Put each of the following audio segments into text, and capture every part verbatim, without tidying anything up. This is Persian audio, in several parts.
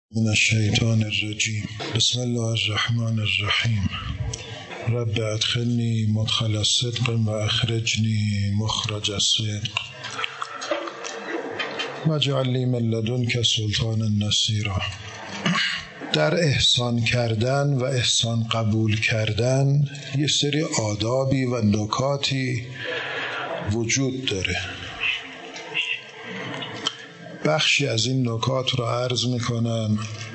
من الشیطان الرجیم. بسم الله الرحمن الرحیم. رب ادخلنی مدخل الصدق و اخرجنی مخرج الصدق واجعل لی من لدنک سلطانا نصیرا. در احسان کردن و احسان قبول کردن یه سری آدابی و نکاتی وجود داره. بخشی از این نکات رو عرض میکنم.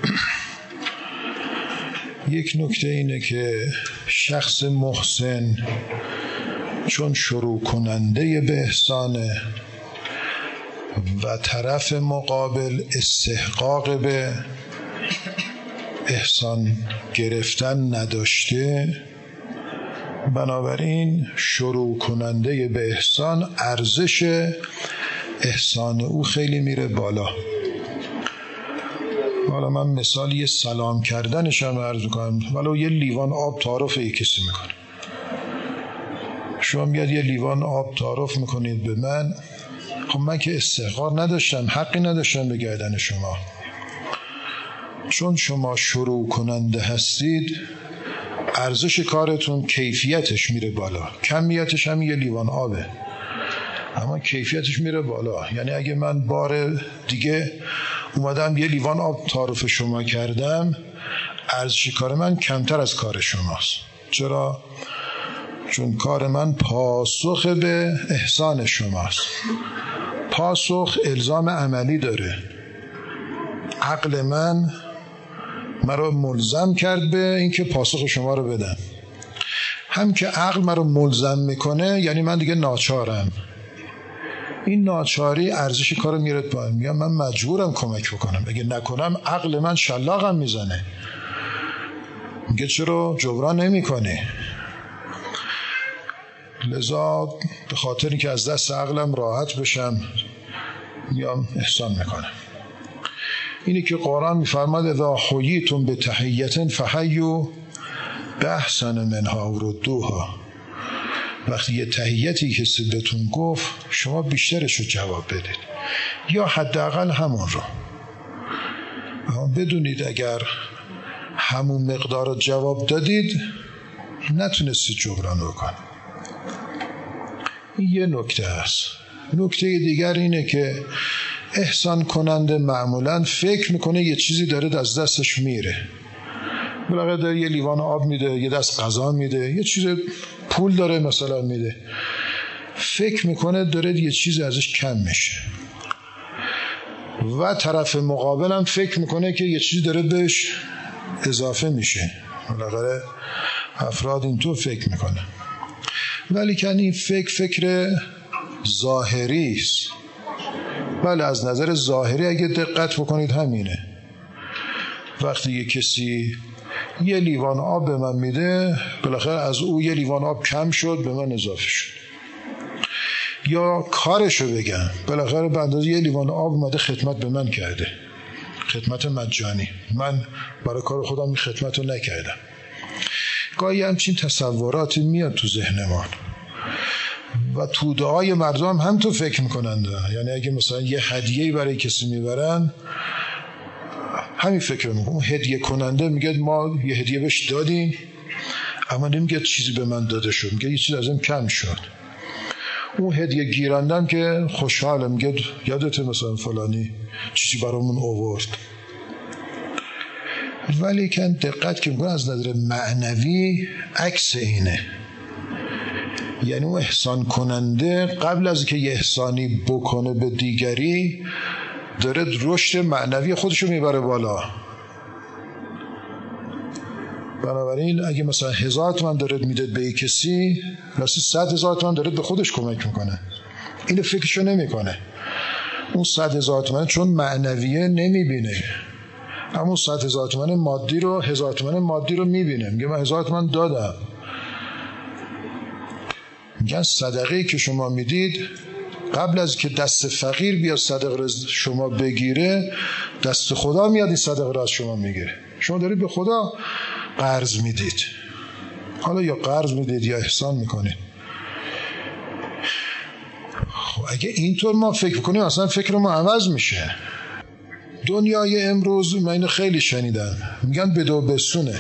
یک نکته اینه که شخص محسن چون شروع کننده به احسانه و طرف مقابل استحقاق به احسان گرفتن نداشته، بنابراین شروع کننده به احسان ارزش احسان او خیلی میره بالا. حالا من مثال یه سلام کردنش هم عرض میکنم. ولو یه لیوان آب تعارف یک کسی میکنه، شما میاد یه لیوان آب تعارف میکنید به من، خب من که استحقاق نداشتم، حقی نداشتم به گردن شما. چون شما شروع کننده هستید، ارزش کارتون کیفیتش میره بالا. کمیتش هم یه لیوان آبه، اما کیفیتش میره بالا. یعنی اگه من بار دیگه اومدم یه لیوان آب تعارف شما کردم، ارزش کار من کمتر از کار شماست. چرا؟ چون کار من پاسخ به احسان شماست. پاسخ الزام عملی داره. عقل من مرا ملزم کرد به اینکه پاسخ شما رو بدم. هم که عقل مرا ملزم میکنه، یعنی من دیگه ناچارم. این ناچاری ارزش کارو میره پایین. میگم من مجبورم کمک بکنم، اگه نکنم عقل من شلاقم میزنه. میگه چرا جبران نمیکنی؟ لذا به خاطر اینکه از دست عقلم راحت بشم میام احسان میکنم. اینی که قرآن میفرماد اذا حییتم بتحیة فحیوا باحسن منها و ردوها. وقتی یه تحییتی کسی بهتون گفت، شما بیشترش رو جواب بدید یا حداقل همون رو. اما بدونید اگر همون مقدار رو جواب دادید، نتونستید جبران بکنید. این یه نکته هست. نکته دیگر اینه که احسان کننده معمولاً فکر میکنه یه چیزی داره از دستش میره. بالاخره داره یه لیوان آب میده، یه دست غذا میده، یه چیز پول داره مثلا میده، فکر میکنه داره یه چیز ازش کم میشه. و طرف مقابلم فکر میکنه که یه چیزی داره بهش اضافه میشه. بالاخره افراد اینطور فکر میکنه، ولی که این فکر فکر ظاهری است. بله، از نظر ظاهری اگه دقت بکنید همینه. وقتی یه کسی یه لیوان آب به من میده، بالاخره از او یه لیوان آب کم شد، به من اضافه شد. یا کارشو بگم، بالاخره به اندازه یه لیوان آب اومده خدمت به من کرده، خدمت مجانی. من برای کار خودم این خدمت رو نکردم. گاهی همچین تصوراتی میاد تو ذهن ما و تو دعای مردم هم, هم تو فکر میکنند. یعنی اگه مثلا یه هدیه‌ای برای کسی میبرن، همین فکر میکنم. اون هدیه کننده میگه ما یه هدیه بهش دادیم، اما نمیگه چیزی به من داده شد، میگه یه چیز ازم کم شد. اون هدیه گیرندم که خوشحاله، میگه یادته مثلا فلانی چیزی برامون آورد. ولی که دقت که میکنه از نظر معنوی عکس اینه. یعنی اون احسان کننده قبل از که یه احسانی بکنه به دیگری، داره رشد معنوی خودشو میبره بالا. بنابراین اگه مثلا هزار تومن داره میده به یک کسی، راستی صد هزار تومن داره به خودش کمک میکنه. اینو فکرشو نمیکنه. اون صد هزار تومن چون معنویه نمیبینه، اما صد هزار تومن مادی رو، هزار تومن مادی رو میبینه. میگه من هزار تومن دادم. میگن صدقه‌ای که شما میدید، قبل از که دست فقیر بیاد صدقه رو شما بگیره، دست خدا میاد این صدقه رو از شما میگیره. شما دارید به خدا قرض میدید. حالا یا قرض میدید یا احسان میکنید. خب اگه اینطور ما فکر کنیم، اصلا فکر ما عوض میشه. دنیای امروز من اینو خیلی شنیدم، میگن بدو بسونه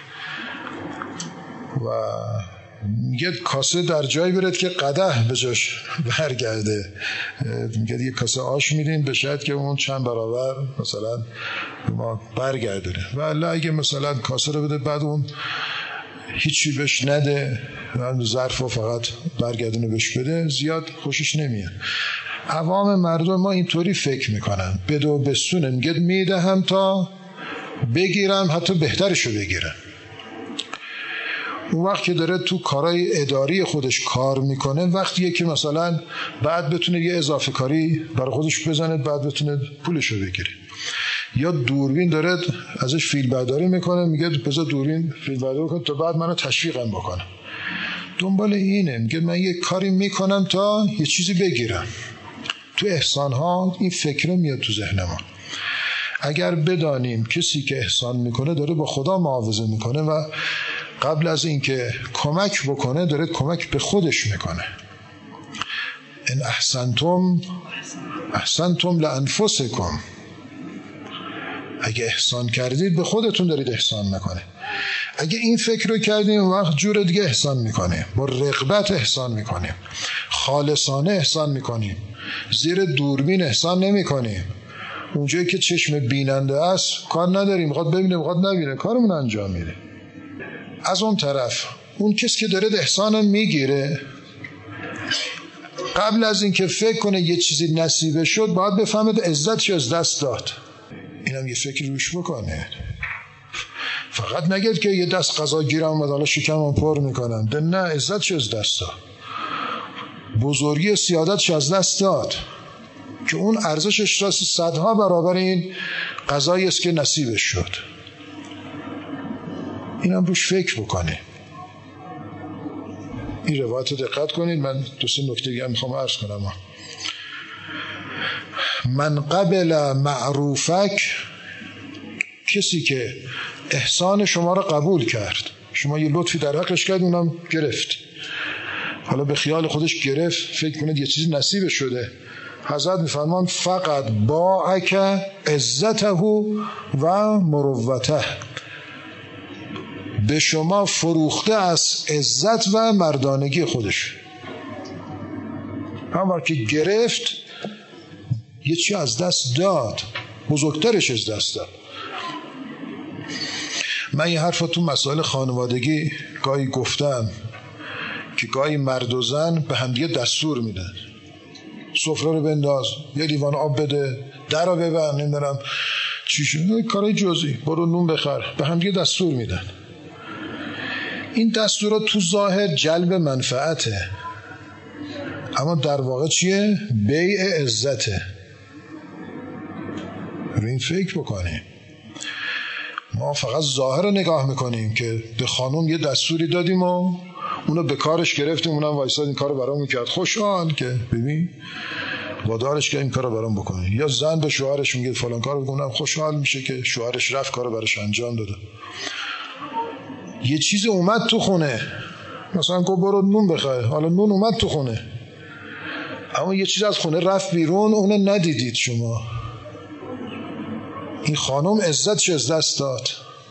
و میگه کاسه در جایی برد که قدح به جاش برگرده. میگه یه کاسه آش میدین به شاید که اون چند برابر مثلا ما برگردونه، و الله اگه مثلا کاسه رو بده بعد اون هیچی بهش نده، ظرف رو فقط برگردونه بهش بده، زیاد خوشش نمیاد. عوام مردم ما اینطوری فکر میکنن، بدو بسونه، میگه میدهم تا بگیرم، حتی بهترشو بگیرم. اون وقت که داره تو کارهای اداری خودش کار میکنه، وقتیه که مثلا بعد بتونه یه اضافه کاری برای خودش بزنه، بعد بتونه پولشو بگیره. یا دوربین داره ازش فیلم برداری میکنه، میگه بذار دوربین فیلم برداری کنه تا بعد منو تشویقم بکنه. دنبال اینه، میگه من یه کاری میکنم تا یه چیزی بگیرم. تو احسان ها این فکر میاد تو ذهن ما. اگر بدانیم کسی که احسان میکنه داره با خدا معاوضه میکنه و قبل از اینکه کمک بکنه داره کمک به خودش میکنه. ان احسنتم احسنتم لانفسکم، اگه احسان کردید به خودتون دارید احسان میکنه. اگه این فکر رو کردیم وقت جور دیگه احسان میکنیم، با رغبت احسان میکنیم، خالصانه احسان میکنیم، زیر دوربین احسان نمیکنیم. اونجایی که چشم بیننده است کار نداریم، میخواد ببینه میخواد نبینه، کارمون انجام میده. از اون طرف اون کسی که داره احسان میگیره، قبل از اینکه فکر کنه یه چیزی نصیبه شد باید بفهمه عزتش از دست داد. اینم یه فکر روش بکنه. فقط نگید که یه دست غذا گیرم اومد حالا شکمم پر میکنم، ده نه، عزتش از دست داد، بزرگی سیادتش از دست داد که اون ارزشش راست صدها برابر این غذایی است که نصیبش شد. اینم روش فکر بکنه. این روایت رو دقت کنید. من دو سه نکته دیگه میخوام عرض کنم. من قبل معروفک، کسی که احسان شما رو قبول کرد، شما یه لطفی در حقش کرد اونم گرفت، حالا به خیال خودش گرفت، فکر کنید یه چیزی نصیب شده، حضرت میفرمان فقط باعک عزته و مروته، به شما فروخته از عزت و مردانگی خودش. هم وقتی که گرفت یه چی از دست داد، بزرگترش از دست داد. من این حرف تو مسائل خانوادگی گاهی گفتم که گاهی مرد و زن به همدیگه دستور میدن، سفره رو بنداز، یه لیوان آب بده، در رو ببند، نمیدونم چی شد، کارهای جزئی، برو نون بخر، به همدیگه دستور میدن. این دستورات تو ظاهر جلب منفعته، اما در واقع چیه؟ بیع عزته. رو این فکر بکنیم. ما فقط ظاهر رو نگاه میکنیم که به خانم یه دستوری دادیم و اونو به کارش گرفتیم، اونم وایساد این کارو برام میکرد، خوشحال که ببین وادارش که این کارو برام بکنه. یا زن به شوهرش میگه فلان کارو بکن، اونم خوشحال میشه که شوهرش رفت کارو براش انجام داده. یه چیز اومد تو خونه، مثلا گفت برو نون بخر، حالا نون اومد تو خونه، اما یه چیز از خونه رفت بیرون، اونو ندیدید شما. این خانم عزتش از دست داد،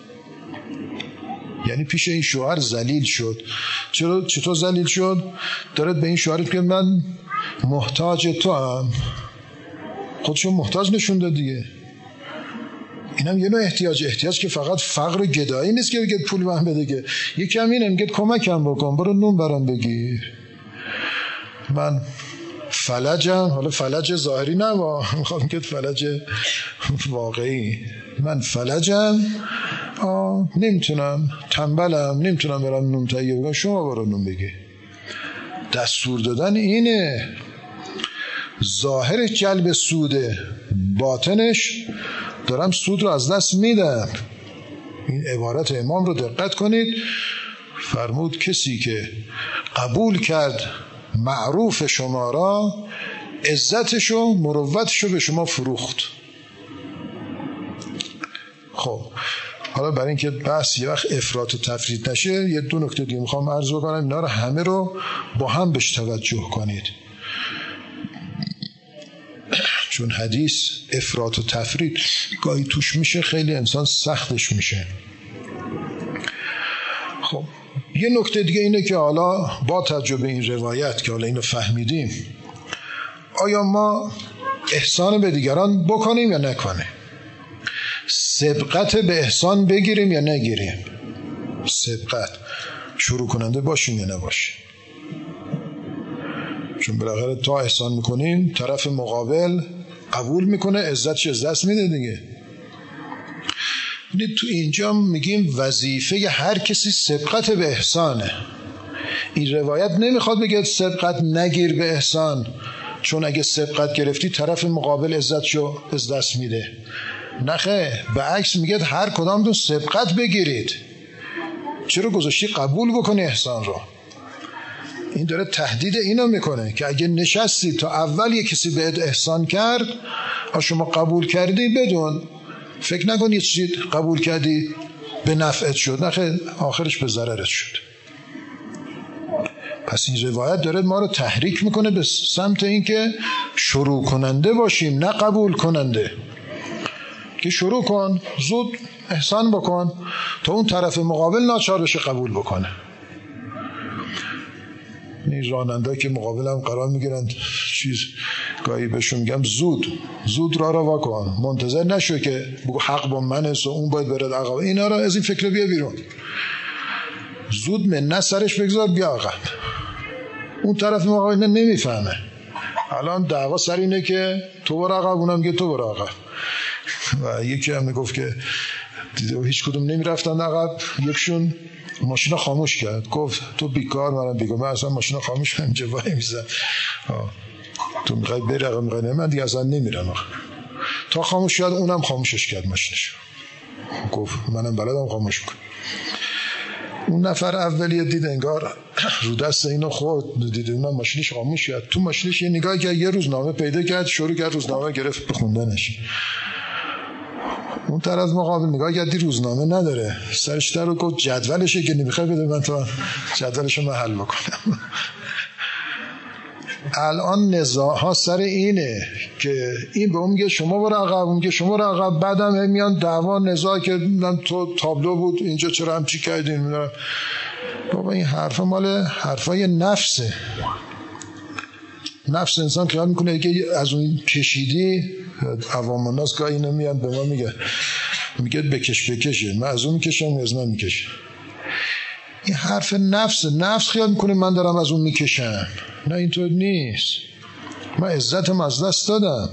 یعنی پیش این شوهر ذلیل شد. چرا چطور ذلیل شد؟ دارد به این شوهر میگه من محتاج تو هم، خودشو محتاج نشون داد دیگه. اینم یه نوع احتیاج، احتیاج که فقط فقر و گدایی نیست که بگید پول من بده، که یکی هم اینه میگه کمکم بکن، برو نون برام بگیر. من فلجم، حالا فلج ظاهری نه، میخوام که فلج واقعی، من فلجم، نمیتونم، تنبلم، نمیتونم برم نون تهیه بکنم، شما برو نون بگی. دستور دادن اینه. ظاهرش جلب سوده، باطنش دارم سود رو از دست میدم. این عبارت امام رو دقت کنید. فرمود کسی که قبول کرد معروف شما را، عزتشو مروتشو به شما فروخت. خب حالا برای اینکه بحث یه وقت افراط و تفرید نشه، یه دو نکته دیگه میخوام عرض بکنم، اینا رو همه رو با هم بهش توجه کنید. چون حدیث افراط و تفرید گاهی توش میشه، خیلی انسان سختش میشه. خب یه نکته دیگه اینه که حالا با تجربه این روایت که حالا اینو فهمیدیم، آیا ما احسان به دیگران بکنیم یا نکنیم؟ سبقت به احسان بگیریم یا نگیریم؟ سبقت شروع کننده باشیم یا نباشیم؟ چون بالاخره تا احسان میکنیم طرف مقابل قبول میکنه، عزتش از دست میده دیگه. تو اینجا میگیم وظیفه هر کسی سبقت به احسانه. این روایت نمیخواد بگه سبقت نگیر به احسان، چون اگه سبقت گرفتی طرف مقابل عزتشو از دست میده. نخه، به عکس میگه هر کدامتون سبقت بگیرید. چرا گذاشتی قبول بکنی احسان رو؟ این داره تهدید اینو میکنه که اگه نشستی تا اول یه کسی بهت احسان کرد، شما قبول کردی، بدون فکر نکن یه چیزی قبول کردی به نفعت شد، نخه آخرش به ضررت شد. پس این روایت داره ما رو تحریک میکنه به سمت این که شروع کننده باشیم، نه قبول کننده. که شروع کن، زود احسان بکن تا اون طرف مقابل ناچار بشه قبول بکنه. این راننده که مقابل هم قرار میگیرن چیز گاهی بهشون میگم زود زود را را واکن، منتظر نشو که بگو حق با من است و اون باید برد عقب. اینا را از این فکر بیا بیرون، زود منت سرش بگذار بیا عقب. اون طرف مقابل نمیفهمه. الان دعوا سر اینه که تو برو عقب، اونم میگه تو برو عقب. و یکی هم میگفت که دیده و هیچ کدوم نمیرفتن عقب. یکشون ماشین خاموش کرد، گفت تو بیکار، منم بیکار، من اصلا ماشین خاموش کنم اینجا وای میزن، تو میخوای بری عقب، میخوای من دیگه اصلا نمیرم. تا خاموش کرد، اونم خاموشش کرد ماشینش، گفت منم بلدم خاموش کنم. اون نفر اولیه دید انگار رو دست اینو خورد، دید اونم ماشینش خاموش کرد، تو ماشینش یه نگاه کرد، یه روزنامه پیدا کرد، شروع کرد روزنامه گرفت به خوندنش. اون طرف مقابل نگاه کردی روزنامه نداره، سرش در رو گفت جدولشه که نمیخوای بده من تا جدولشو من حل بکنم. الان نزاع ها سر اینه که این به اون میگه شما برو عقب، اون میگه شما برو عقب، بعدم میان دعوا نزاع که من تو تابلو بود اینجا چرا همچی کردین. بابا این حرفا مال حرفای نفسه. نفس انسان خیال میکنه که از اون کشیدی. عوام الناس گاهی نمیان به ما میگه میگه بکش بکشه، من از اون میکشم از من میکشه. این حرف نفس. نفس خیال میکنه من دارم از اون میکشم. نه اینطور نیست. من عزتم از دست دادم.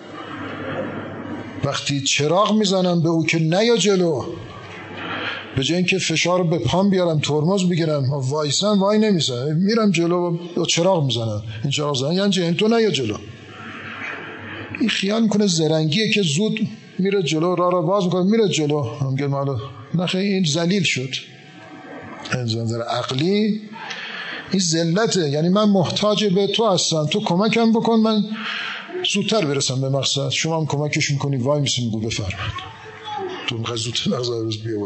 وقتی چراغ میزنم به او که نیا جلو، به جای اینکه فشار به پام بیارم ترمز بگیرم وایسم، وای نمیسم، میرم جلو و چراغ میزنم. این چراغ زدن یعنی چه؟ تو نیا جلو. این خیال میکنه زرنگیه که زود میره جلو، راه را باز میکنه میره جلو. میگه مالو نخه، این ذلیل شد. از نظر عقلی این ذلته، یعنی من محتاج به تو هستم، تو کمکم بکن من زودتر برسم به مقصد. شما هم کمکش میکنی، وای میسی میگو بفرمایید تو میخوای زودتر مقصد روز بیار.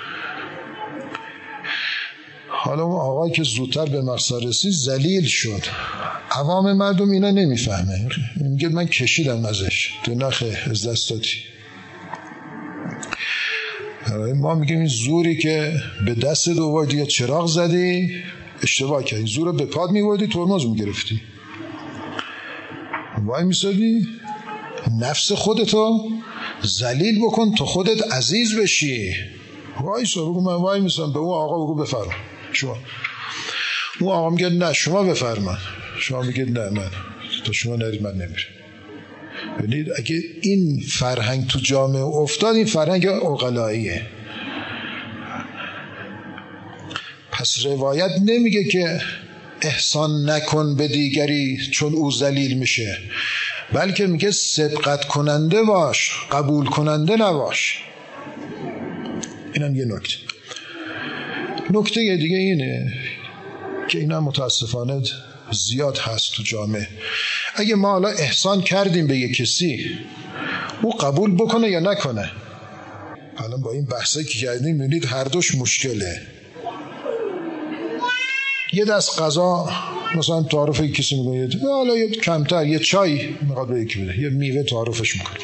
حالا اون آقایی که زودتر به مقصد رسید ذلیل شد. عوام مردم اینا نمیفهمه، میگه من کشیدم ازش، تو نخه از دست دادی. ما میگیم این زوری که به دست دو وردی یا چراغ زدی اشتباه کردی، زور رو به پاد میوردی ترمز میگرفتی، وای میسادی. نفس خودتو ذلیل بکن تا خودت عزیز بشی. وای سا بگو من وای میسادم، به اون آقا بگو بفرما شما. اون آقا میگه نه شما بفرما، شما میگه نه من تا شما نرید من نمیرم. ببینید اگه این فرهنگ تو جامعه افتاد، این فرهنگ عقلاییه. پس روایت نمیگه که احسان نکن به دیگری چون او ذلیل میشه، بلکه میگه سبقت کننده باش، قبول کننده نباش. اینم یه نکته. نکته دیگه اینه که اینا متاسفانه زیاد هست تو جامعه. اگه ما حالا احسان کردیم به یک کسی، او قبول بکنه یا نکنه. الان با این بحثایی که کردیم می‌بینید هر دوش مشکله. یه دست غذا مثلا تعارف کسی میکنه، حالا یه کمتر یه چای میخواد به یکی بده، یه میوه تعارفش میکنه،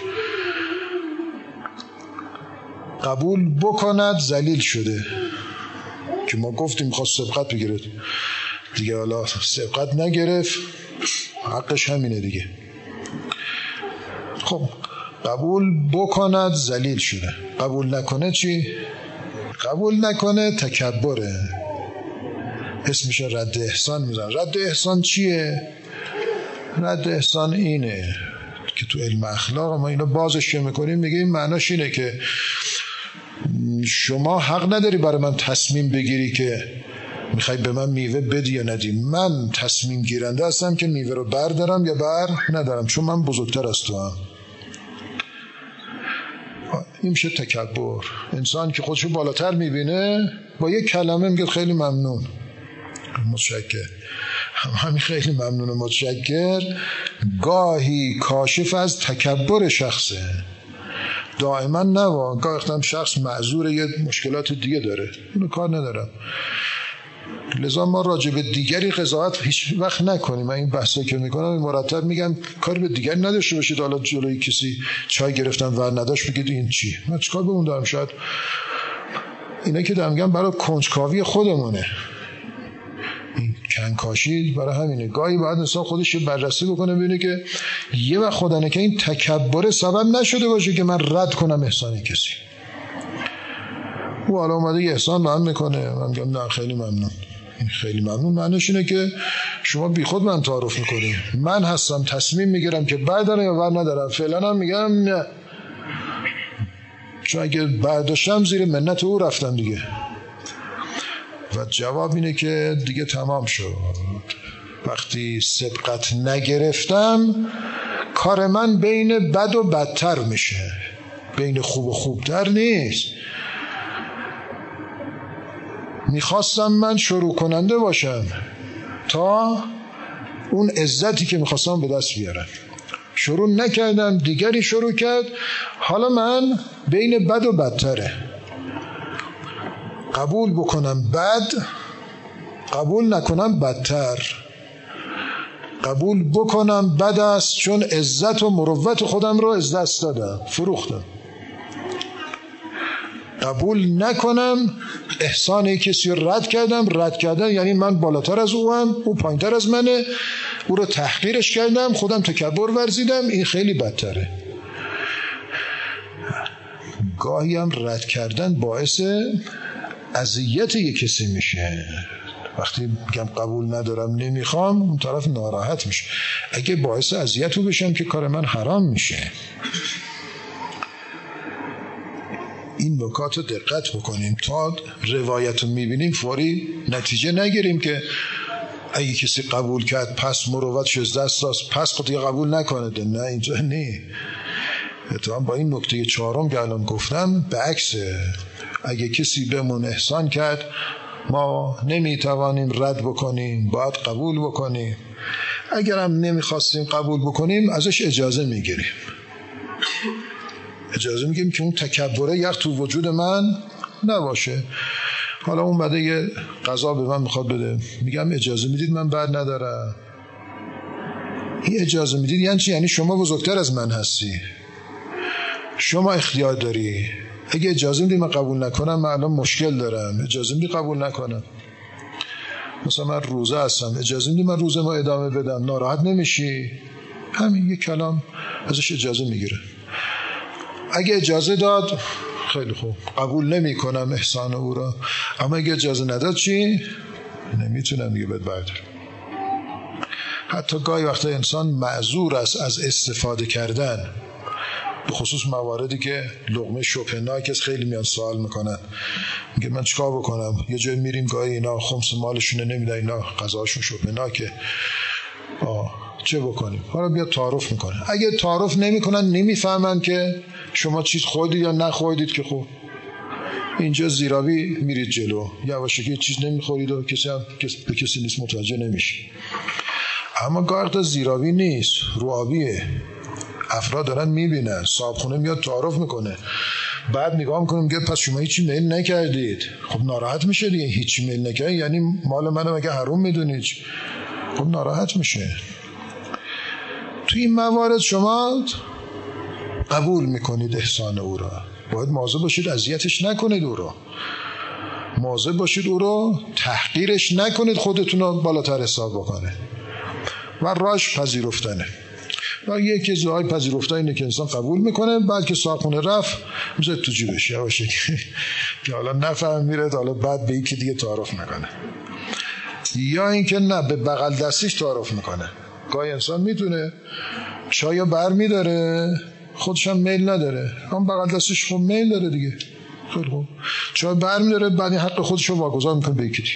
قبول بکند ذلیل شده که ما گفتیم میخواد سبقت بگیره دیگه، حالا سبقت نگرفت حقش همینه دیگه. خب قبول بکند ذلیل شده، قبول نکنه چی؟ قبول نکنه تکبره، اسمش رد احسان میزن. رد احسان چیه؟ رد احسان اینه که تو علم اخلاق ما اینو بازش که میکنیم میگه این معناش اینه که شما حق نداری برای من تصمیم بگیری که میخوای به من میوه بدی یا ندی، من تصمیم گیرنده هستم که میوه رو بردارم یا بر ندارم، چون من بزرگتر از تو هم. این میشه تکبر. انسان که خودشو بالاتر میبینه با یک کلمه میگه خیلی ممنون متشکر، همین خیلی ممنون متشکر گاهی کاشف از تکبر شخصه، دائما نوا. گاهی وقتا شخص معذور یه مشکلات دیگه داره، اونو کار ندارم، لذا ما راجع به دیگری قضاوت هیچ وقت نکنیم. من این بحثا که میکنم مرتب میگم کاری به دیگری نداشته باشید. حالا جلوی کسی چای گرفتن ور نداشت بگید این چی، من چیکار به اون دارم؟ شاید اینا که دارم میگم برای کنجکاوی خودمونه، این کنکاشی برای همینه. گاهی بعد انسان خودش بررسی بکنه ببینه که یه وقت خدا که این تکبر سبب نشده باشه که من رد کنم احسان کسی. او حالا اومده یه احسان به من میکنه، من میگم نه خیلی ممنون، خیلی ممنون معنیش اینه که شما بی خود من تعارف میکنی، من هستم تصمیم میگیرم که بردارم یا بر ندارم. فعلا هم میگم نه، چون اگه برداشتم زیر منت او رفتم دیگه. و جواب اینه که دیگه تمام شد. وقتی سبقت نگرفتم کار من بین بد و بدتر میشه، بین خوب و خوبتر نیست. میخواستم من شروع کننده باشم تا اون عزتی که میخواستم به دست بیارم، شروع نکردم، دیگری شروع کرد، حالا من بین بد و بدتره. قبول بکنم بد، قبول نکنم بدتر. قبول بکنم بد است چون عزت و مروت خودم رو از دست دادم، فروختم. قبول نکنم احسان کسی رو رد کردم. رد کردن یعنی من بالاتر از او هم، او پایینتر از منه، او رو تحقیرش کردم، خودم تکبر ورزیدم، این خیلی بدتره. گاهی هم رد کردن باعث اذیت یک کسی میشه. وقتی میگم قبول ندارم نمیخوام، اون طرف ناراحت میشه. اگه باعث اذیت بشم که کار من حرام میشه. این نکات رو دقت بکنیم تا روایت رو میبینیم فوری نتیجه نگیریم که اگه کسی قبول کرد پس مروتش از دست داد، پس خود دیگه قبول نکنه. نه اینجا نه. اتفاقا با این نکته چهارم که الان گفتم به عکسه. اگه کسی بهمون احسان کرد ما نمیتوانیم رد بکنیم، باید قبول بکنیم. اگرم نمیخواستیم قبول بکنیم ازش اجازه میگیریم، اجازه میگیم که اون تکبره یک تو وجود من نباشه. حالا اون بده یه غذا به من میخواد بده، میگم اجازه میدید من بر ندارم. این اجازه میدید یعنی چی؟ یعنی شما بزرگتر از من هستی، شما اختیار داری. اگه اجازه میدید من قبول نکنم، من الان مشکل دارم، اجازه میدید قبول نکنم. مثلا من روزه هستم، اجازه میدید من روزه ما ادامه بدم، ناراحت نمیشی؟ همین یک کلام ازش اجازه میگیره. اگه اجازه داد خیلی خوب، قبول نمی کنم احسان او را. اما اگه اجازه نداد چی؟ نمیتونم دیگه بد بردارم. حتی گاهی وقتا انسان معذور است از استفاده کردن، به خصوص مواردی که لقمه شوپناک است. خیلی میان سوال میکنن، میگه من چیکار بکنم؟ یه جای میریم گاهی اینا خمس مالشونه نمیدن، اینا غذاشون شوپناکه، آه چه بکنیم؟ حالا بیا تعارف میکنه. اگه تعارف نمیکنن نمیفهمن که شما چیز خوردید یا نخوردید که خوب اینجا زیرابی میرید جلو، یواشکی چیز نمیخورید و کسی هم به کسی نیست متوجه نمیشه. اما گارد زیرابی نیست، رو آبیه، افراد دارن میبینن. صاحبخونه میاد تعارف میکنه، بعد نگاه میکنه میگه پس شما هیچی میل نکردید. خب ناراحت میشه دیگه، هیچی میل نکردید یعنی مال منو مگه حروم میدونید؟ خب ناراحت میشه. تو این موارد شما قبول میکنید احسان او را، باید مواظب باشید اذیتش نکنید او را، مواظب باشید او را تحقیرش نکنید، خودتون رو بالاتر حساب بکنه و راش پذیرفتنه. و یکی از راه‌های پذیرفتن اینه که انسان قبول میکنه، بعد که صاحبخونه رفت میذاره تو جیبش یواشه که حالا نفهم میره، حالا بعد به یکی دیگه تعارف میکنه، یا اینکه نه به بغل دستیش تعارف میکنه. گاهی انسان میتونه چایو بر میداره خودش هم میل نداره، هم بغل دستش خب میل داره دیگه، خیلی خوب چای بر میداره، بعد این حق خودش رو واگذار میکنه به یکی دیگه.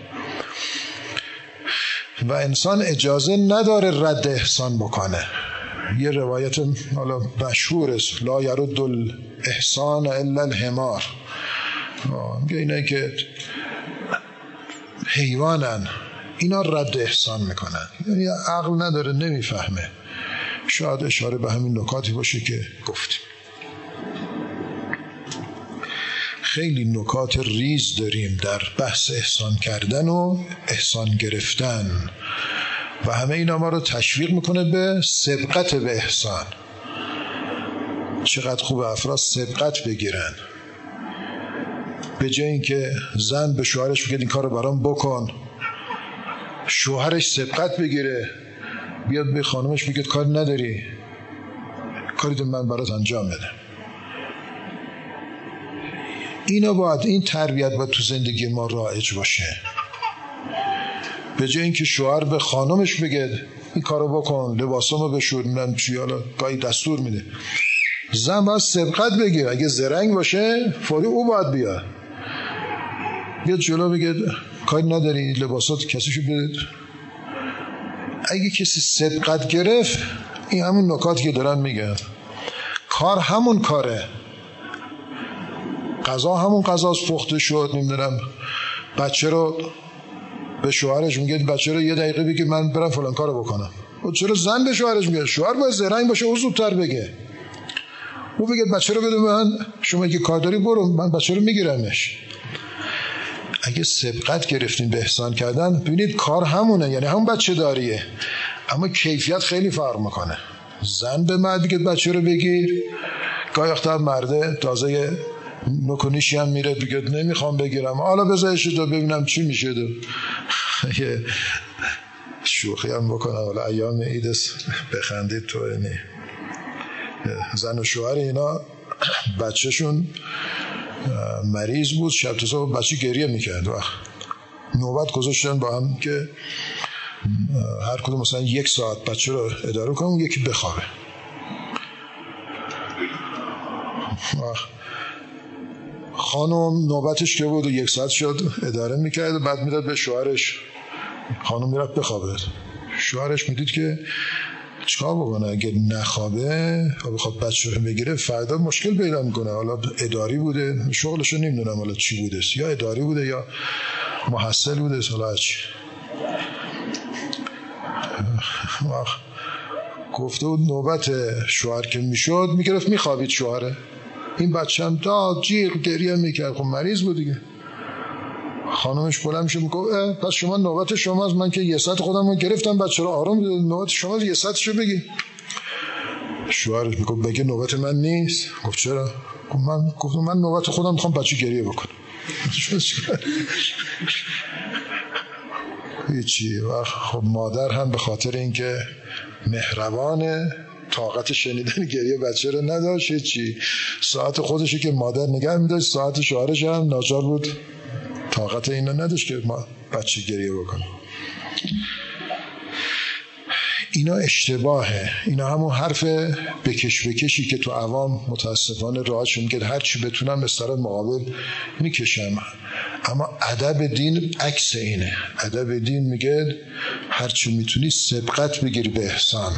و انسان اجازه نداره رد احسان بکنه. یه روایت حالا مشهور است، لا یرد الاحسان الا الحمار. میگه اینه که حیوانن، اینا رد احسان میکنن، یعنی عقل نداره، نمیفهمه. شاید اشاره به همین نکاتی باشه که گفتیم. خیلی نکات ریز داریم در بحث احسان کردن و احسان گرفتن و همه اینا ما رو تشویق میکنه به سبقت به احسان. چقدر خوب افراد سبقت بگیرن، به جای اینکه زن به شوهرش بگه این کار رو برام بکن، شوهرش سبقت بگیره بیاد به خانمش بگه کار نداری، کاری تو من برات انجام بدم. اینا باید، این تربیت باید تو زندگی ما رایج باشه. به جای اینکه شوهر به خانمش بگه این کارو بکن، لباسامو بشور، من چی، حالا گاهی دستور میده، زن باید سبقت بگیره. اگه زرنگ باشه فوری او باید بیاد بیاد جلو بگه کاری نداری، لباسات کسیشو بده. اگه کسی سبقت گرفت، این همون نکاتی که دارن میگن، کار همون کاره، غذا همون غذاست، پخته شد، نمیدونم بچه رو به شوهرش میگه بچه رو یه دقیقه بگی من برم فلان کارو بکنم. و چرا زن به شوهرش میگه؟ شوهر باید زرنگ باشه، او زودتر بگه، او بگه بچه رو بده من، شما اگه کار داری برو، من بچه رو میگیرمش. اگه سبقت گرفتین به احسان کردن، ببینید کار همونه، یعنی همون بچه داریه، اما کیفیت خیلی فرق میکنه. زن به مرد بگه بچه رو بگیر، گاهی وقتا مرده تازه نکنیشی هم میره بگه نمیخوام بگیرم، حالا بذارش تو ببینم چی میشه. دو یه شوخی هم بکنم، حالا ایام عید است بخندید تو، یعنی زن و شوهر اینا بچهشون مریض بود، شب تا صبح بچه گریه میکرد و نوبت گذاشتن با هم که هر کدوم مثلا یک ساعت بچه رو اداره کنم، یکی بخوابه. خانم نوبتش که بود و یک ساعت شد اداره میکرد و بعد میداد به شوهرش، خانم میرفت بخوابه. شوهرش میدید که چیکار بکنه، اگه نخوابه و بخواد بچه رو بگیره فردا مشکل پیدا میکنه. حالا اداری بوده، شغلشو نمیدونم حالا چی بوده، یا اداری بوده یا محصل بوده، حالا چی. گفته بود نوبت شوهر که میشد میگرفت میخوابید شوهره، این بچه هم داد جیغ گریه میکرد، خب مریض بود دیگه. خانمش بلند میشه میگه پس شما نوبت شماست، من که یه ساعت خودم رو گرفتم بچه رو آروم بده، نوبت شما یه ساعتشو بگی. شوهرش میگه بگه نوبت من نیست. گفت چرا؟ گفت من گفتم من نوبت خودم میخوام بچه گریه بکنم. هیچی. و خب مادر هم به خاطر اینکه مهربانه طاقت شنیدن گریه بچه رو نداشت، هیچی، ساعت خودشو که مادر نگه میداشت، ساعت شوهرش هم ناچار بود طاقت اینا نداشت که ما بچه گریه بکنه. اینا اشتباهه. اینا همون حرف بکش بکشی که تو عوام متاسفانه راحتش میگه هر چی بتونم به طرف مقابل میکشم، اما ادب دین عکس اینه. ادب دین میگه هر چی میتونی سبقت بگیری به احسان.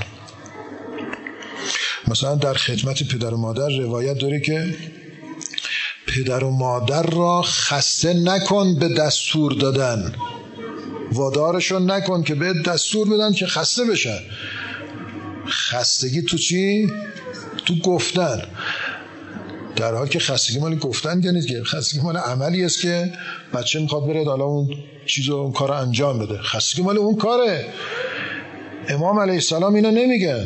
مثلا در خدمت پدر و مادر روایت داره که پدر و مادر را خسته نکن به دستور دادن، وادارشون نکن که به دستور بدن که خسته بشن. خستگی تو چی؟ تو گفتن. در حالی که خستگی مال گفتن که نیست، که خستگی مال عملی است که بچه میخواد بره حالا اون چیزو اون کارو انجام بده. خستگی مال اون کاره. امام علیه السلام اینو نمیگن،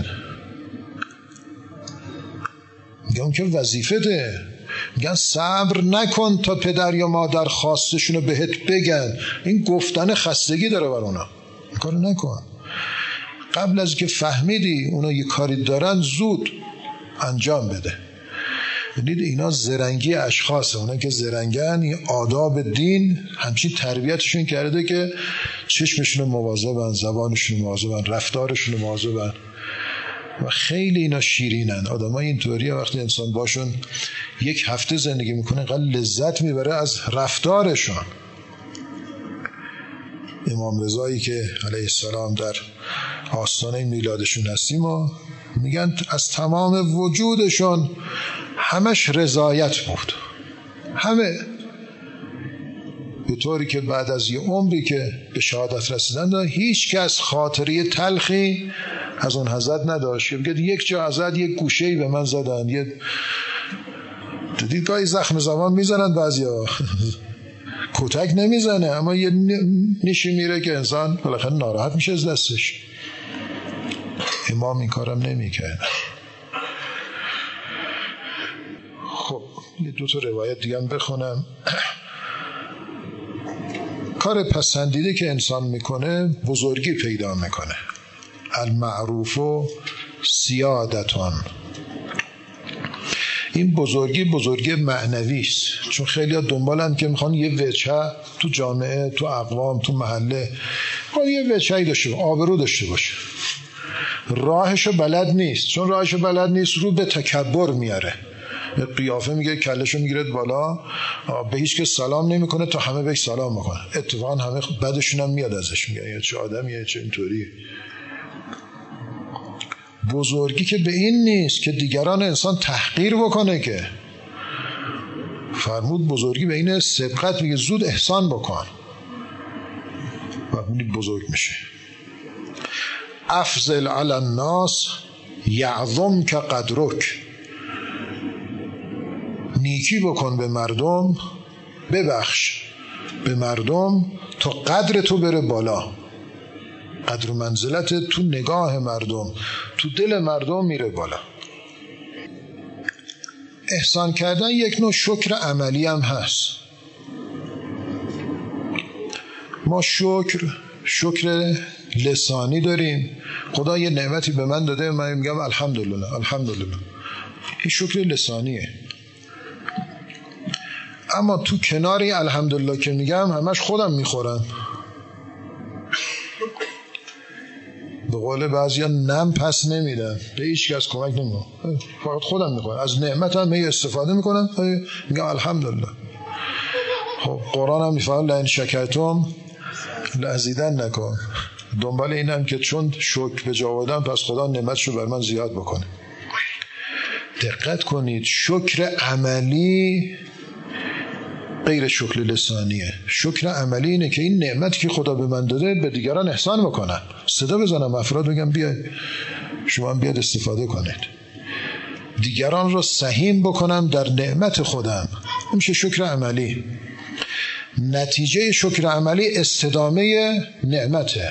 میگن که وظیفته. میگن صبر نکن تا پدر یا مادر خواستشونو بهت بگن. این گفتن خستگی داره بر اونا. این کارو نکن. قبل از که فهمیدی اونا یه کاری دارن زود انجام بده. ببینید اینا زرنگی اشخاصه. اونا که زرنگن این آداب دین همچین تربیتشون کرده که چشمشون مواظبن، زبانشون مواظبن، رفتارشون مواظبن و خیلی اینا شیرینن. آدمای اینطوریه وقتی انسان باشون یک هفته زندگی میکنه اینقدر لذت میبره از رفتارشون. امام رضایی که علیه السلام در آستانه میلادشون هستیم و میگن از تمام وجودشون همش رضایت بود، همه، به طوری که بعد از یه عمری که به شهادت رسیدن هیچ کس خاطری تلخی از اون حضرت نداشت. بگید یک جا حضرت یک گوشه‌ای به من زدن، یه دیدید گاهی زخم زبان میزنن، بعضیا کتک نمیزنه اما یه نیشی میره که انسان بالاخره ناراحت میشه از دستش. امام این کارم نمیکرد. خب یه دو تا روایت دیگه هم بخونم. کار پسندیده که انسان میکنه بزرگی پیدا میکنه. المعروف و سیادتان. این بزرگی بزرگی معنوی است، چون خیلی ها دنبالن که میخوان یه وجه تو جامعه، تو اقوام، تو محله میخوان یه وجهی داشته باشه، آبرو داشته باشه. راهشو بلد نیست، چون راهشو بلد نیست رو به تکبر میاره. قیافه میگه کلشو میگیرد بالا، به هیچ کس سلام نمیکنه تا همه بهش سلام میکنه. اتفاقا همه بدشون هم میاد ازش، میگه یا چه آدمیه، چه اینطوری. بزرگی که به این نیست که دیگران انسان تحقیر بکنه، که فرمود بزرگی به این سبقت، میگه زود احسان بکن و اونی بزرگ میشه. افضل علی الناس یعظم که قدرک. نیکی بکن به مردم، ببخش به مردم تا قدر تو بره بالا. قدر و منزلت تو نگاه مردم، تو دل مردم میره بالا. احسان کردن یک نوع شکر عملی هم هست. ما شکر شکر لسانی داریم. خدا یه نعمتی به من داده، من میگم الحمدلله الحمدلله. این شکر لسانیه. اما تو کناری الحمدلله که میگم همش خودم میخورم. به قول بعضیا نم پس نمیدم، به هیچ کس کمک نمیکنم، فقط خودم میخورم. از نعمتم می استفاده میکنم، میگم الحمدلله. خب قرآن هم میفرماید لئن شکرتم لازیدنکم. دنبال اینم که چون شکر به جا آوردم پس خدا نعمتشو بر من زیاد بکنه. دقت کنید، شکر عملی غیر شکر لسانیه. شکر عملی اینه که این نعمتی که خدا به من داده به دیگران احسان بکنم، صدا بزنم، افراد بگم بیاید شما هم بیاید استفاده کنید، دیگران رو سهیم بکنم در نعمت خودم. این میشه شکر عملی. نتیجه شکر عملی استدامه نعمته.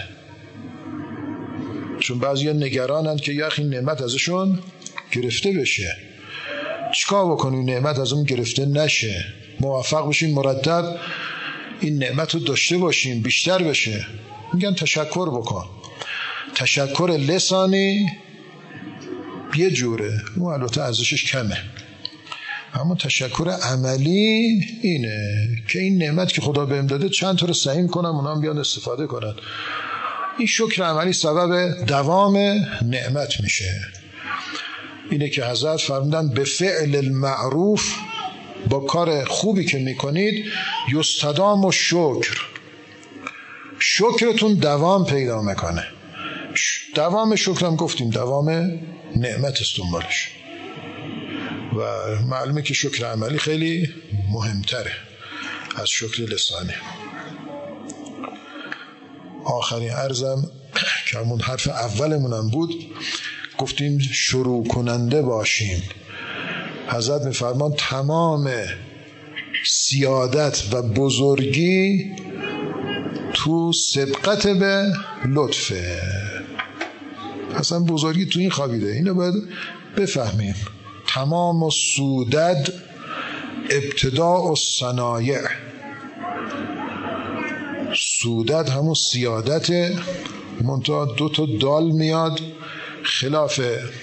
چون بعضیا نگرانند که یخ این نعمت ازشون گرفته بشه. چیکار بکنیم نعمت از اون گرفته نشه؟ موفق بشیم مرتب این نعمت رو داشته باشیم، بیشتر بشه. میگن تشکر بکن. تشکر لسانی یه جوره، اون البته ارزشش کمه، اما تشکر عملی اینه که این نعمت که خدا بهم داده چند تا رو سهیم کنم، اونا هم بیان استفاده کنن. این شکر عملی سبب دوام نعمت میشه. اینه که حضرت فرمودن به فعل المعروف، با کار خوبی که میکنید یستدام و شکر، شکرتون دوام پیدا میکنه. دوام شکرم گفتیم دوام نعمت است دنبالش، و معلومه که شکر عملی خیلی مهمتره از شکر لسانی. آخرین عرضم که همون حرف اولمونم بود، گفتیم شروع کننده باشیم. حضرت میفرمان تمام سیادت و بزرگی تو سبقت به لطفه. اصلا بزرگی تو این خوابیده. اینو باید بفهمیم. تمام و سودد ابتداء و صنایع. سودد همون سیادت، منتها دو تا دال میاد، خلاف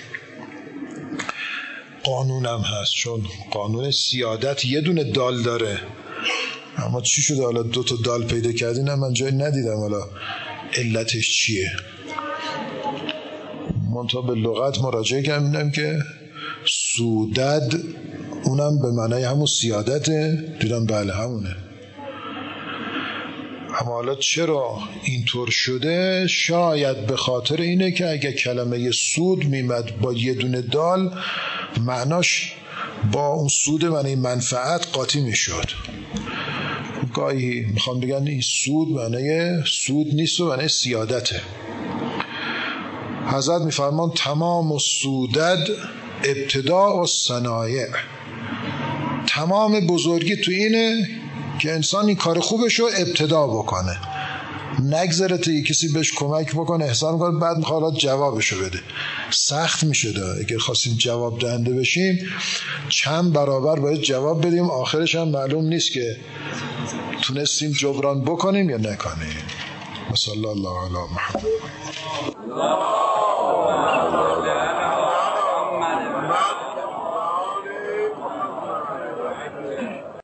قانون هم هست، چون قانون سیادت یه دونه دال داره. اما چی شده حالا دو تا دال پیدا کردین؟ هم من جای ندیدم حالا علتش چیه. منتها به لغت مراجعه کردم که سودد اونم به معنای همون سیادته. دیدم بله همونه. اما حالا چرا اینطور شده؟ شاید به خاطر اینه که اگه کلمه سود میمد با یه دونه دال، معناش با اون سود معنی منفعت قاطی میشد. گاهی میخوام بگن این سود معنی سود نیست و معنی سیادته. حضرت میفرمان تمام و سودد ابتداء و صنایع. تمام بزرگی تو اینه که انسان این کار خوبش رو ابتدا بکنه، نگذره تا کسی بهش کمک بکنه، احسان کنه، بعد میخواد جوابشو بده. سخت میشه ده. اگر خواستیم جواب دهنده بشیم چند برابر باید جواب بدیم، آخرش هم معلوم نیست که تونستیم جبران بکنیم یا نکنیم. صلی الله علی محمد.